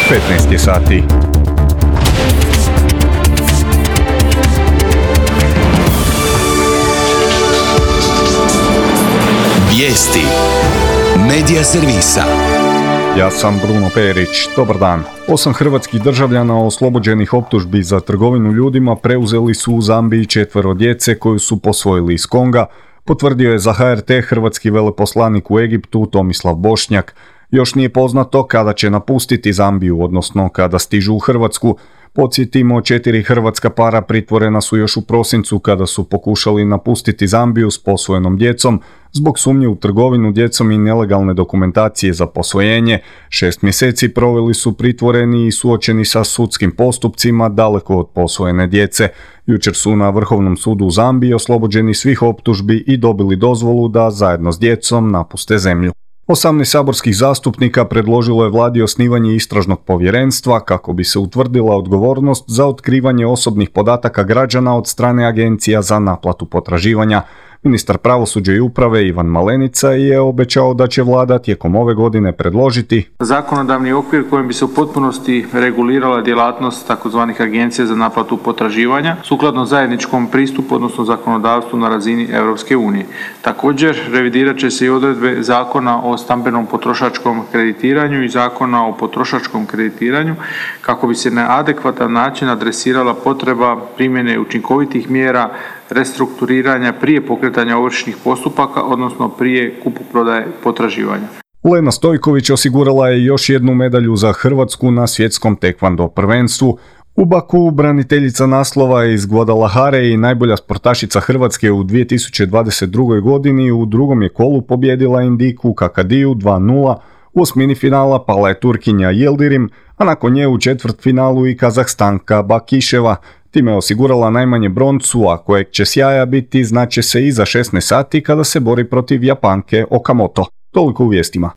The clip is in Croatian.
15 je sati. Vijesti Medija servisa. Ja sam Bruno Perić. Dobar dan. 8 hrvatskih državljana oslobođenih optužbi za trgovinu ljudima preuzeli su u Zambiji 4 djece koju su posvojili iz Konga, potvrdio je za HRT hrvatski veleposlanik u Egiptu Tomislav Bošnjak. Još nije poznato kada će napustiti Zambiju, odnosno kada stižu u Hrvatsku. Podsjetimo, 4 hrvatska para pritvorena su još u prosincu kada su pokušali napustiti Zambiju s posvojenom djecom zbog sumnje u trgovinu djecom i nelegalne dokumentacije za posvojenje. 6 mjeseci proveli su pritvoreni i suočeni sa sudskim postupcima daleko od posvojene djece. Jučer su na Vrhovnom sudu u Zambiji oslobođeni svih optužbi i dobili dozvolu da zajedno s djecom napuste zemlju. 18 saborskih zastupnika predložilo je vladi osnivanje istražnog povjerenstva kako bi se utvrdila odgovornost za otkrivanje osobnih podataka građana od strane agencija za naplatu potraživanja. Ministar pravosuđa i uprave Ivan Malenica je obećao da će vlada tijekom ove godine predložiti zakonodavni okvir kojim bi se u potpunosti regulirala djelatnost tzv. Agencija za naplatu potraživanja sukladno zajedničkom pristupu, odnosno zakonodavstvu na razini Europske unije. Također revidirat će se i odredbe Zakona o stambenom potrošačkom kreditiranju i Zakona o potrošačkom kreditiranju kako bi se na adekvatan način adresirala potreba primjene učinkovitih mjera restrukturiranja prije pokretanja ovršnih postupaka, odnosno prije kupoprodaje potraživanja. Lena Stojković osigurala je još jednu medalju za Hrvatsku na svjetskom tekvando prvenstvu. U Baku braniteljica naslova iz Guadalajare i najbolja sportašica Hrvatske u 2022. godini u drugom je kolu pobijedila Indiku Kakadiju 2-0, u osmini finala pala je Turkinja Yildirim, a nakon nje u četvrtfinalu i Kazahstanka Bakiševa. Time je osigurala najmanje broncu, a kojeg će sjaja biti znaće se i za 16 sati kada se bori protiv Japanke Okamoto. Toliko u vijestima.